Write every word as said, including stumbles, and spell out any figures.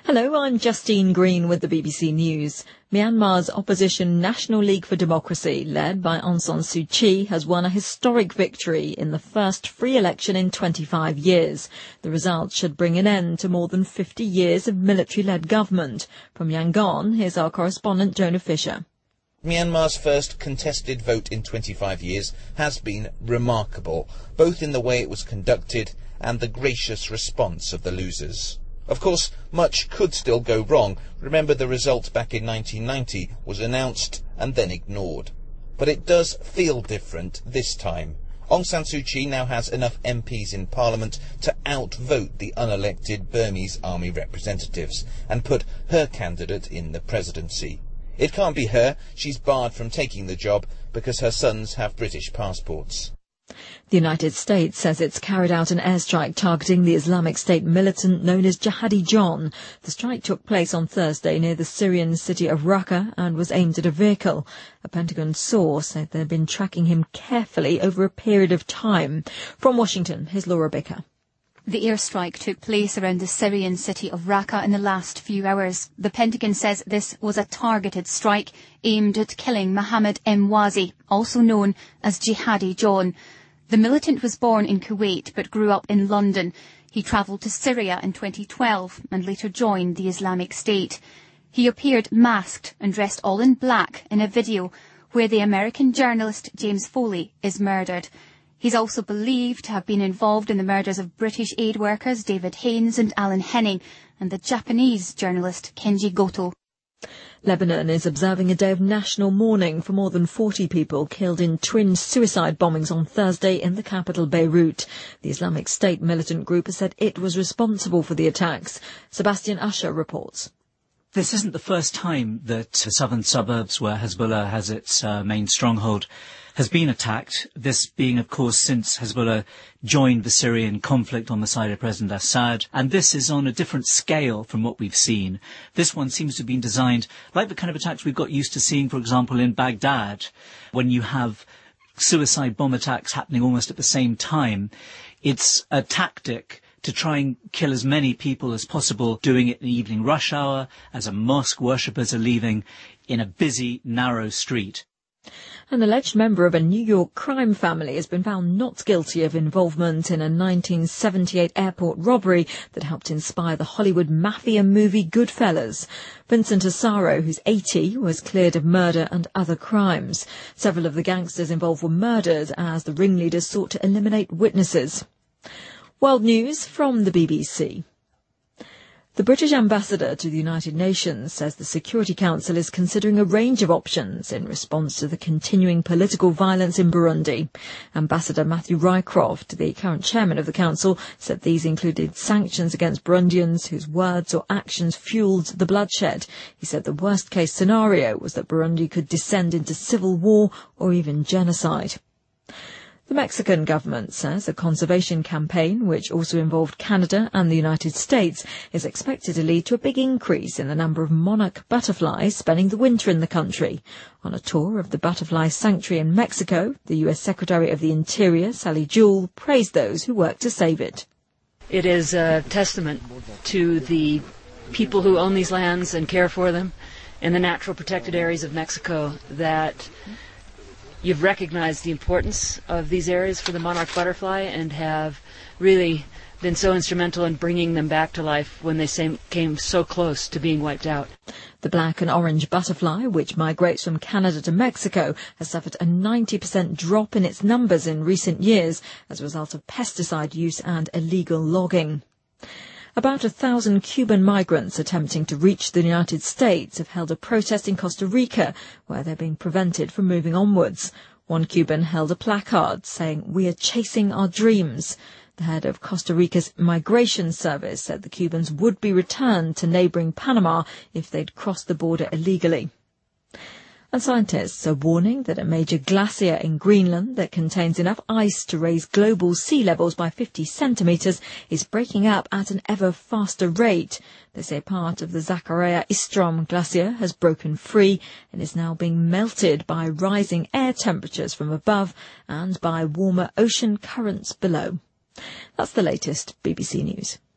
Hello, I'm Justine Green with the B B C News. Myanmar's opposition National League for Democracy, led by Aung San Suu Kyi, has won a historic victory in the first free election in twenty-five years. The result should bring an end to more than fifty years of military-led government. From Yangon, here's our correspondent Jonah Fisher. Myanmar's first contested vote in twenty-five years has been remarkable, both in the way it was conducted and the gracious response of the losers. Of course, much could still go wrong. Remember, the result back in nineteen ninety was announced and then ignored. But it does feel different this time. Aung San Suu Kyi now has enough M Ps in Parliament to outvote the unelected Burmese army representatives and put her candidate in the presidency. It can't be her. She's barred from taking the job because her sons have British passports. The United States says it's carried out an airstrike targeting the Islamic State militant known as Jihadi John. The strike took place on Thursday near the Syrian city of Raqqa and was aimed at a vehicle. A Pentagon source said they'd been tracking him carefully over a period of time. From Washington, here's Laura Bicker. The airstrike took place around the Syrian city of Raqqa in the last few hours. The Pentagon says this was a targeted strike aimed at killing Mohammed Emwazi, also known as Jihadi John. The militant was born in Kuwait but grew up in London. He travelled to Syria in twenty twelve and later joined the Islamic State. He appeared masked and dressed all in black in a video where the American journalist James Foley is murdered. He's also believed to have been involved in the murders of British aid workers David Haines and Alan Henning and the Japanese journalist Kenji Goto. Lebanon is observing a day of national mourning for more than forty people killed in twin suicide bombings on Thursday in the capital Beirut. The Islamic State militant group has said it was responsible for the attacks. Sebastian Usher reports. This isn't the first time that the southern suburbs where Hezbollah has its uh, main stronghold has been attacked, this being, of course, since Hezbollah joined the Syrian conflict on the side of President Assad, and this is on a different scale from what we've seen. This one seems to have been designed like the kind of attacks we've got used to seeing, for example, in Baghdad, when you have suicide bomb attacks happening almost at the same time. It's a tactic to try and kill as many people as possible, doing it in the evening rush hour, as a mosque worshippers are leaving, in a busy, narrow street. An alleged member of a New York crime family has been found not guilty of involvement in a nineteen seventy-eight airport robbery that helped inspire the Hollywood mafia movie Goodfellas. Vincent Asaro, who's eighty, was cleared of murder and other crimes. Several of the gangsters involved were murdered as the ringleaders sought to eliminate witnesses. World News from the B B C. The British ambassador to the United Nations says the Security Council is considering a range of options in response to the continuing political violence in Burundi. Ambassador Matthew Rycroft, the current chairman of the Council, said these included sanctions against Burundians whose words or actions fuelled the bloodshed. He said the worst-case scenario was that Burundi could descend into civil war or even genocide. The Mexican government says a conservation campaign, which also involved Canada and the United States, is expected to lead to a big increase in the number of monarch butterflies spending the winter in the country. On a tour of the butterfly sanctuary in Mexico, the U S Secretary of the Interior, Sally Jewell, praised those who worked to save it. It is a testament to the people who own these lands and care for them in the natural protected areas of Mexico that you've recognized the importance of these areas for the monarch butterfly and have really been so instrumental in bringing them back to life when they came so close to being wiped out. The black and orange butterfly, which migrates from Canada to Mexico, has suffered a ninety percent drop in its numbers in recent years as a result of pesticide use and illegal logging. About a thousand Cuban migrants attempting to reach the United States have held a protest in Costa Rica, where they're being prevented from moving onwards. One Cuban held a placard saying, "We are chasing our dreams." The head of Costa Rica's migration service said the Cubans would be returned to neighbouring Panama if they'd crossed the border illegally. And scientists are warning that a major glacier in Greenland that contains enough ice to raise global sea levels by fifty centimetres is breaking up at an ever faster rate. They say part of the Zachariah Istrom glacier has broken free and is now being melted by rising air temperatures from above and by warmer ocean currents below. That's the latest B B C News.